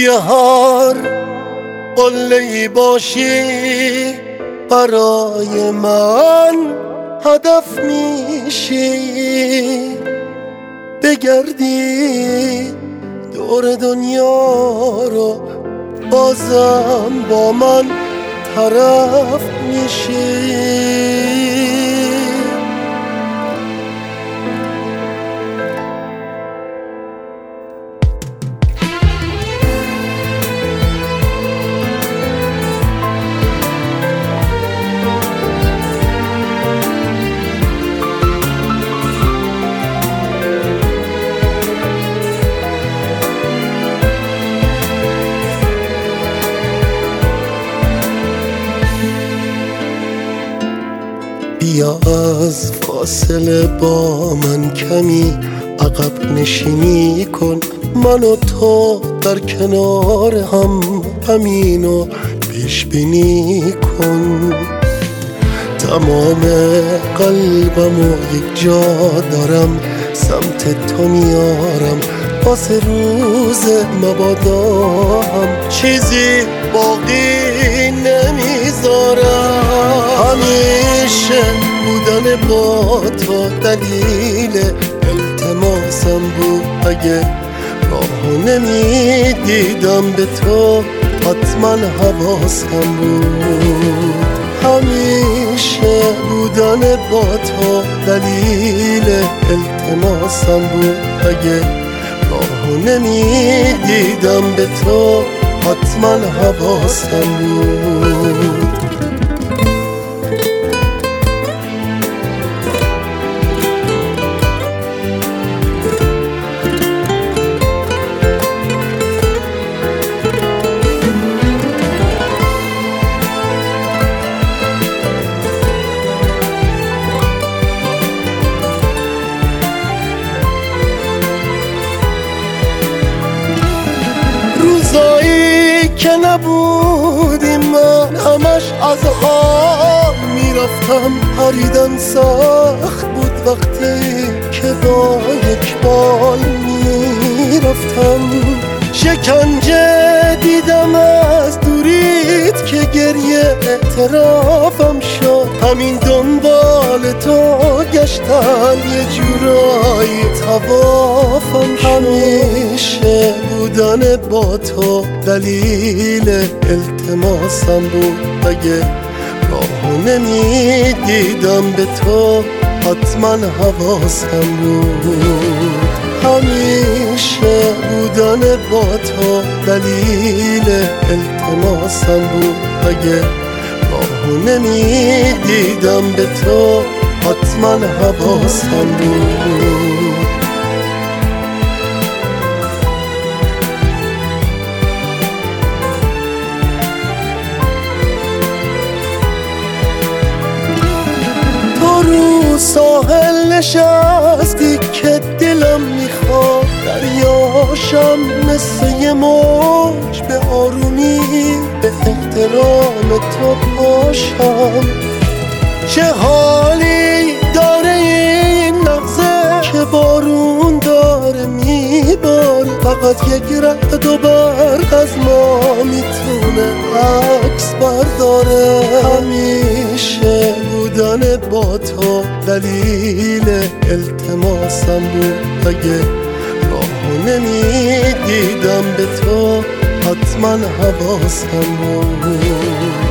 توی هر قله‌ای باشی برای من هدف میشی، بگردی دور دنیا رو بازم با من طرف میشی. بیا از فاصله با من کمی عقب نشینی کن، من و تو در کنار هم همینو پیش بینی کن. تمام قلبمو یک جا دارم سمت تو میارم، واسه روز مبادا هم چیزی باقی نمیذارم. همیشه بودن با تو دلیل التماسم بود، اگه راهو نمیدیدم به تو حتما حواسم بود. همیشه بودن با تو دلیل التماسم بود، اگه راهو نمیدیدم به تو حتما حواسم بود. روزایی که نبودیم من همش از حال میرفتم، پریدن سخت بود وقتی که با یک بال میرفتم. شکنجه دیدم از دوریت که گریه اعترافم شد، همین دنبال تو گشتن یه جورایی توافم شد. همیشه بودن با تو دلیل التماسم بود، اگه راهو نمیدیدم به تو حتما حواسم بود. همیشه بودن با تو دلیل التماسم بود، اگه راهو نمیدیدم به تو حتما حواسم بود. تو رو ساحل نشستی که دلم میخواد دریاشم مثل یه موج به آرومی به احترام تو پاشم. چه حالی داره این لحظه که بارون داره میباره، فقط یک رعد و برق از ما میتونه عکس برداره. همیشه بودن با تو دلیل التماسم بود، اگه راهو نمیدیدم به تو حتما حواسم بود.